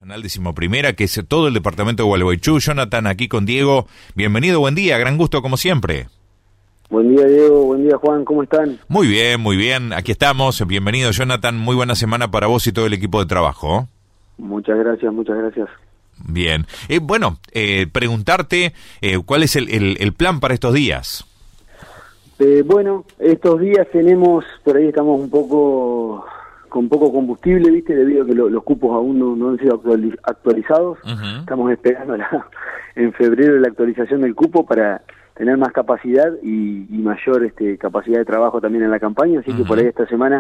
Canal 11ª, que es todo el departamento de Gualeguaychú. Jonathan, aquí con Diego. Bienvenido, buen día, gran gusto como siempre. Buen día, Diego, buen día, Juan, ¿cómo están? Muy bien, aquí estamos. Bienvenido, Jonathan, muy buena semana para vos y todo el equipo de trabajo. Muchas gracias, muchas gracias. Bien, preguntarte cuál es el plan para estos días. Bueno, estos días tenemos, por ahí estamos con poco combustible, ¿viste? Debido a que los cupos aún no han sido actualizados. Uh-huh. Estamos esperando en febrero la actualización del cupo para tener más capacidad y mayor capacidad de trabajo también en la campaña, así uh-huh. que por ahí esta semana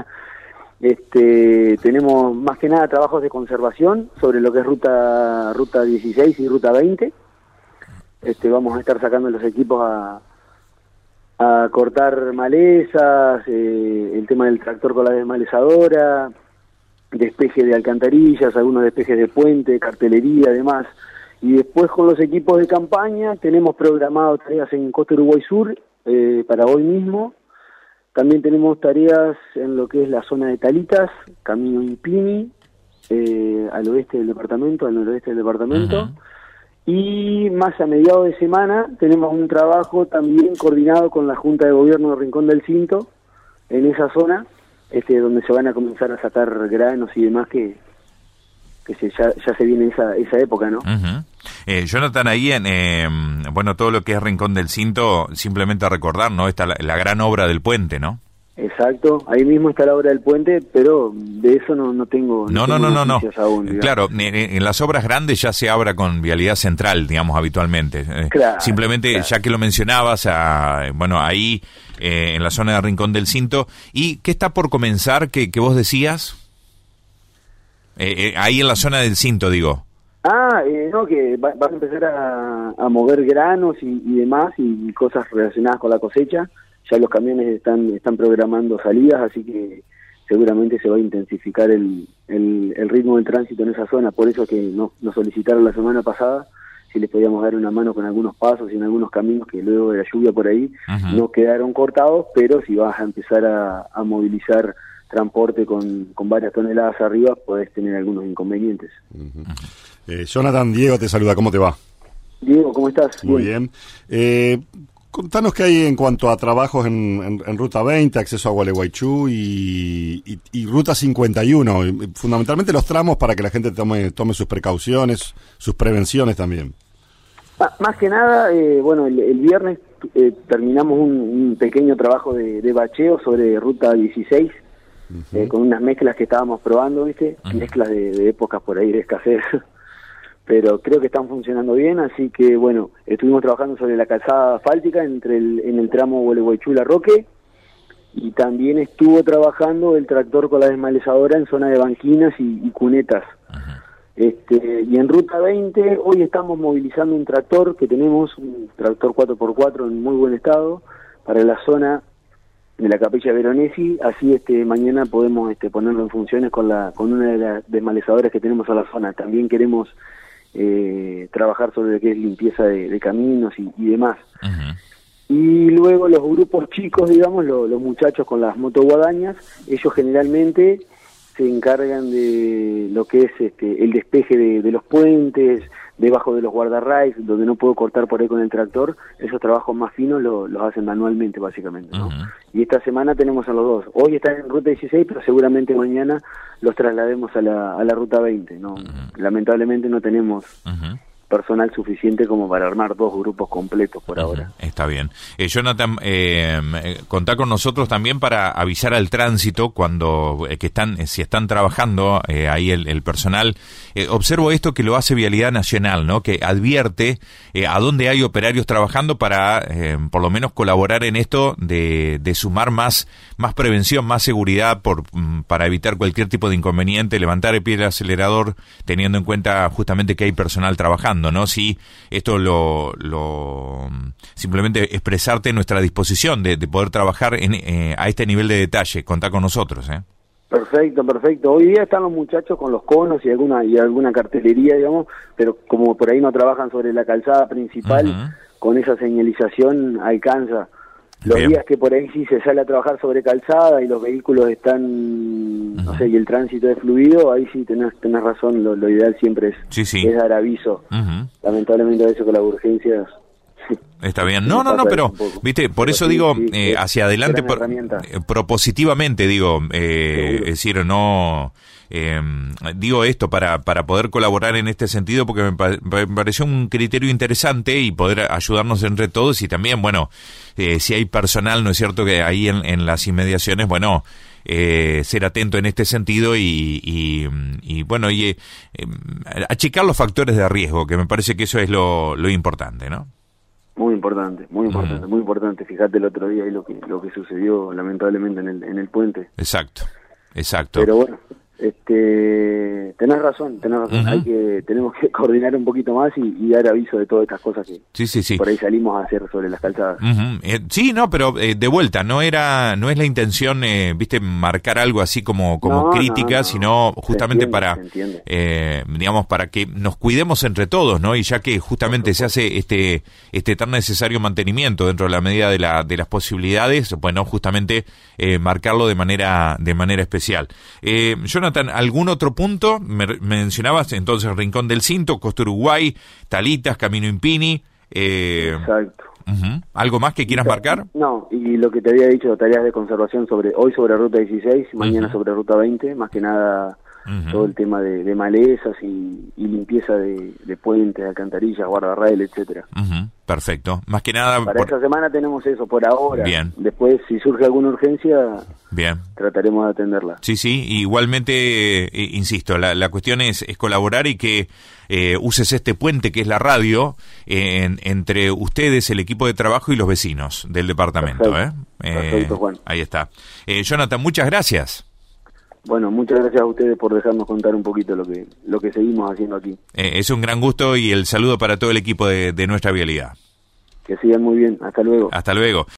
tenemos más que nada trabajos de conservación sobre lo que es ruta 16 y ruta 20. Vamos a estar sacando los equipos a cortar malezas, el tema del tractor con la desmalezadora, despeje de alcantarillas, algunos despejes de puente, cartelería, además. Y después con los equipos de campaña tenemos programado tareas en Costa Uruguay Sur para hoy mismo. También tenemos tareas en lo que es la zona de Talitas, Camino Impini, al oeste del departamento, al noroeste del departamento. Uh-huh. Y más a mediados de semana tenemos un trabajo también coordinado con la Junta de Gobierno de Rincón del Cinto, en esa zona, donde se van a comenzar a sacar granos y demás que ya se viene esa época, ¿no? Uh-huh. Jonathan, ahí todo lo que es Rincón del Cinto, simplemente recordar, ¿no? Está la gran obra del puente, ¿no? Exacto, ahí mismo está la obra del puente, pero de eso no tengo noticias aún. Digamos. Claro, en las obras grandes ya se abra con vialidad central, digamos, habitualmente. Claro, simplemente, claro. Ya que lo mencionabas, ahí en la zona de Rincón del Cinto. ¿Y qué está por comenzar que vos decías? Ahí en la zona del Cinto, digo. Que vas a empezar a mover granos y demás y cosas relacionadas con la cosecha. Ya los camiones están programando salidas, así que seguramente se va a intensificar el ritmo del tránsito en esa zona. Por eso es que nos solicitaron la semana pasada si les podíamos dar una mano con algunos pasos y en algunos caminos que luego de la lluvia por ahí uh-huh. no quedaron cortados, pero si vas a empezar a movilizar transporte con varias toneladas arriba, podés tener algunos inconvenientes. Uh-huh. Jonathan, Diego te saluda, ¿cómo te va? Diego, ¿cómo estás? Muy bien. Contanos qué hay en cuanto a trabajos en Ruta 20, acceso a Gualeguaychú y Ruta 51, fundamentalmente los tramos para que la gente tome sus precauciones, sus prevenciones también. Más que nada, el viernes terminamos un pequeño trabajo de bacheo sobre Ruta 16, uh-huh. Con unas mezclas que estábamos probando, ¿viste? Uh-huh. Mezclas de épocas por ahí de escasez. Pero creo que están funcionando bien, así que estuvimos trabajando sobre la calzada asfáltica en el tramo Gualeguaychú-La Roque, y también estuvo trabajando el tractor con la desmalezadora en zona de banquinas y cunetas. Uh-huh. Y en Ruta 20 hoy estamos movilizando un tractor que tenemos, un tractor 4x4 en muy buen estado, para la zona de la Capilla Veronesi, así mañana podemos ponerlo en funciones con una de las desmalezadoras que tenemos a la zona. También queremos trabajar sobre lo que es limpieza de caminos y demás. Uh-huh. Y luego los grupos chicos, digamos, los muchachos con las motoguadañas, ellos generalmente se encargan de lo que es el despeje de los puentes, debajo de los guardarrails, donde no puedo cortar por ahí con el tractor. Esos trabajos más finos los hacen manualmente, básicamente, ¿no? Uh-huh. Y esta semana tenemos a los dos. Hoy están en Ruta 16, pero seguramente mañana los traslademos a la Ruta 20, ¿no? Uh-huh. Lamentablemente no tenemos uh-huh. personal suficiente como para armar dos grupos completos por ahora. Está bien. Jonathan, contá con nosotros también para avisar al tránsito cuando si están trabajando ahí el personal. Observo esto que lo hace Vialidad Nacional, ¿no? Que advierte a dónde hay operarios trabajando para por lo menos colaborar en esto de sumar más prevención, más seguridad para evitar cualquier tipo de inconveniente, levantar el pie del acelerador teniendo en cuenta justamente que hay personal trabajando, ¿no? Sí, esto simplemente expresarte nuestra disposición de poder trabajar a este nivel de detalle. Contá con nosotros, Perfecto. Hoy día están los muchachos con los conos y alguna cartelería, digamos, pero como por ahí no trabajan sobre la calzada principal, uh-huh. con esa señalización alcanza. Los Bien. días que por ahí sí se sale a trabajar sobre calzada y los vehículos están, no sé, y el tránsito es fluido, ahí sí tenés razón, lo ideal siempre Sí. es dar aviso. Lamentablemente a veces con las urgencias... Está bien. No, pero, viste, por eso digo, hacia adelante, propositivamente digo, es decir, no... digo esto para poder colaborar en este sentido, porque me pareció un criterio interesante y poder ayudarnos entre todos, y también, bueno, si hay personal, ¿no es cierto?, que ahí en las inmediaciones, bueno, ser atento en este sentido y bueno, y achicar los factores de riesgo, que me parece que eso es lo importante, ¿no? Muy importante, muy importante. Fíjate el otro día ahí lo que sucedió lamentablemente en el puente. Exacto. Pero bueno, tenés razón. Tenemos que coordinar un poquito más y dar aviso de todas estas cosas que Sí. por ahí salimos a hacer sobre las calzadas. Sí, no, pero de vuelta, no es la intención, viste, marcar algo así como crítica, sino justamente para, digamos, para que nos cuidemos entre todos, ¿no? Y ya que justamente se hace este tan necesario mantenimiento dentro de la medida de las posibilidades, bueno, justamente marcarlo de manera especial. Jonathan, ¿algún otro punto? Me mencionabas entonces Rincón del Cinto, Costa Uruguay, Talitas, Camino Impini. Exacto. ¿Algo más que quieras marcar? No, y lo que te había dicho, tareas de conservación hoy sobre Ruta 16, mañana sobre Ruta 20, más que nada todo el tema de malezas y limpieza de puentes, alcantarillas, guardarrail, etcétera. Perfecto. Más que nada... Para esta semana tenemos eso por ahora. Bien. Después, si surge alguna urgencia, bien, trataremos de atenderla. Sí, igualmente, insisto, la cuestión es colaborar y que uses este puente que es la radio entre ustedes, el equipo de trabajo y los vecinos del departamento. Perfecto, Juan. Ahí está. Jonathan, muchas gracias. Bueno, muchas gracias a ustedes por dejarnos contar un poquito lo que seguimos haciendo aquí. Es un gran gusto y el saludo para todo el equipo de Nuestra Vialidad. Que sigan muy bien. Hasta luego. Hasta luego.